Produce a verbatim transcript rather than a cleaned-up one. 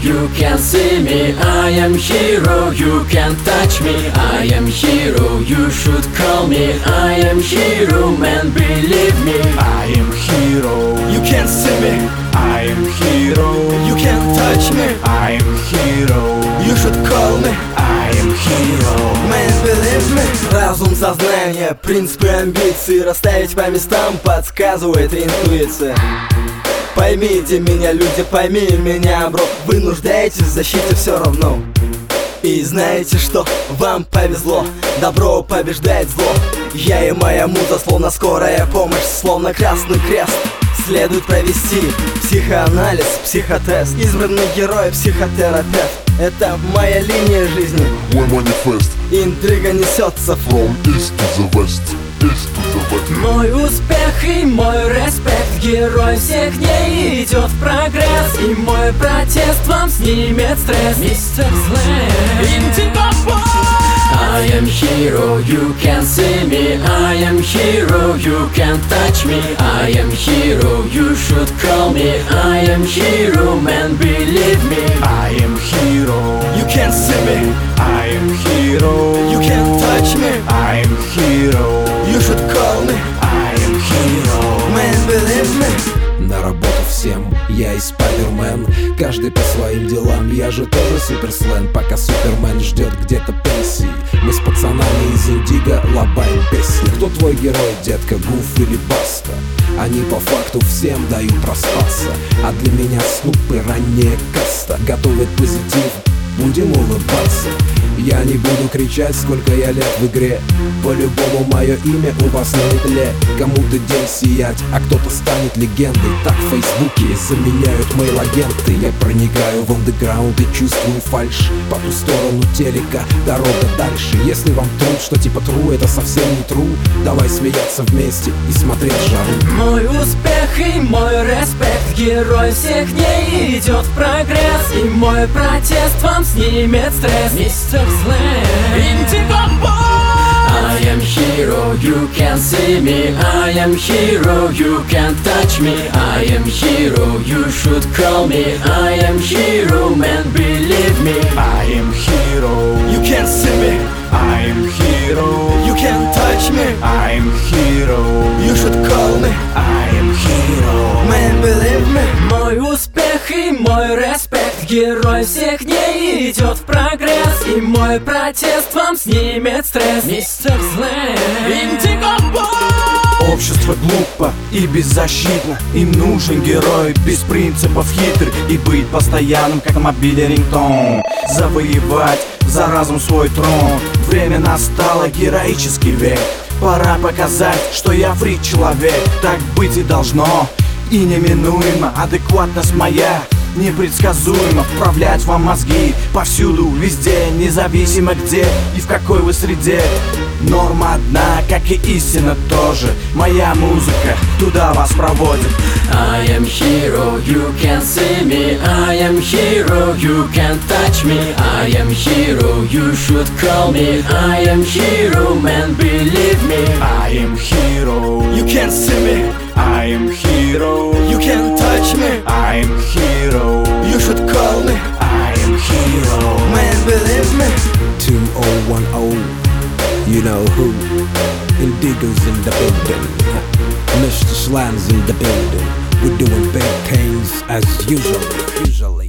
you can see me. I am hero, you can touch me. I am hero, you should call me. I am hero, man, believe me. I am hero, you can see me. I am hero, you can touch me. I am hero, you should call me. I am hero, man, believe me. Разум, сознание, принципы, амбиции расставить по местам подсказывает интуиция. Поймите меня, люди, пойми меня, бро. Вы нуждаетесь в защите все равно. И знаете что? Вам повезло. Добро побеждает зло. Я и моя муза, словно скорая помощь, словно красный крест. Следует провести психоанализ, психотест. Избранный герой, психотерапевт. Это моя линия жизни. Мой манифест. Интрига несется From east to the west, east to the west. Мой успех и мой респект, герой всех дней идет в прогресс. И мой протест вам снимет стресс. Мистер Слэм, Индиго Бой. I am hero, you can see me. I am hero, you can touch me. I am hero, you should call me. I am hero, man, believe me. I am hero, you can see me. I am hero, you can touch me. I am hero, you should call me. I am hero, man, believe me. На работу всем, я и Спайдермен. Каждый по своим делам, я же тоже суперслен. Пока Супермен ждет где-то пенсии, мы с пацанами из Индиго лобаем песни. Кто твой герой, детка, Гуф или Баста? Они по факту всем дают проспаться. А для меня Снуп и ранняя каста готовят позитив, будем улыбаться. Я не буду кричать, сколько я лет в игре. По-любому мое имя у вас на метле. Кому-то день сиять, а кто-то станет легендой. Так в Фейсбуке заменяют мейл-агенты. Я проникаю в андеграунд и чувствую фальшь. По ту сторону телека дорога дальше. Если вам труд, что типа тру, это совсем не тру. Давай смеяться вместе и смотреть жару. Мой успех и мой респект, герой всех дней идет в прогресс. И мой протест вам снимет стресс. Мистер Слэм, Индиго Бой. I am hero, you can see me. I am hero, you can touch me. I am hero, you should call me. I am hero, man, believe me. I am hero, you can see me. I am hero, you can touch me. I am hero, you should call me. I am hero, man, believe me. Мой успех и мой респект, герой всех дней идет в прогресс. И мой протест вам снимет стресс. Мистер Слэм, Индиго Бой. Общество глупо и беззащитно. Им нужен герой без принципов, хитрый и быть постоянным, как на мобиле рингтон. Завоевать за разум свой трон. Время настало, героический век. Пора показать, что я фрик человек. Так быть и должно. И неминуемо адекватность моя непредсказуемо вправлять вам мозги повсюду, везде, независимо где и в какой вы среде. Норма одна, как и истина тоже. Моя музыка туда вас проводит. I am hero, you can see me. I am hero, you can touch me. I am hero, you should call me. I am hero, man, believe me. I am hero, you can see me. I am hero, you can touch me. I am hero, you should call me. I am hero, man, believe me. two oh one oh, you know who? Indigo's in the building, Mister Slam's in the building. We're doing big things as usual, usually.